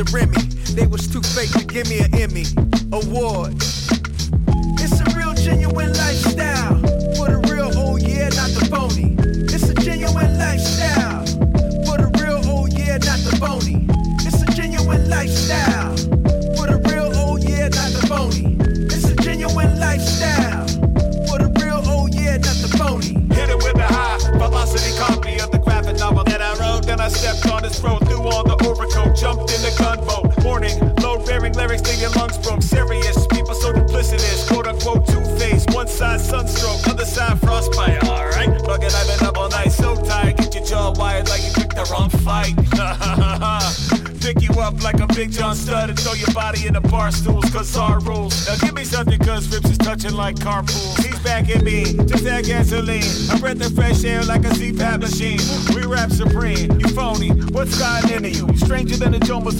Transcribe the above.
the Remy. They was too fake to give me an Emmy award. It's a real genuine lifestyle. For the real, oh yeah, not the phony. It's a genuine lifestyle. For the real, oh yeah, not the phony. It's a genuine lifestyle. For the real, oh yeah, not the phony. It's a genuine lifestyle. For the real, oh yeah, not the phony. Hit it with a high velocity copy of the graphic novel that I wrote. Then I stepped on his throat, threw on the overcoat, jumped in the gunboat. Warning, load-bearing lyrics till your lungs broke. Serious, people so duplicitous, quote-unquote two-faced. One side sunstroke, other side frostbite. Alright, fucking I've been up all night, so tired. Get your jaw wired like you picked the wrong fight. Pick you up like a Big John stud and throw your body in the bar stools, cause our rules. Now give me something cause Rips is touching like carpools. He's back at me, just that gasoline. I breath of fresh air like a CPAP machine. We rap supreme, you phony, what's gotten into you? Stranger than the Jomas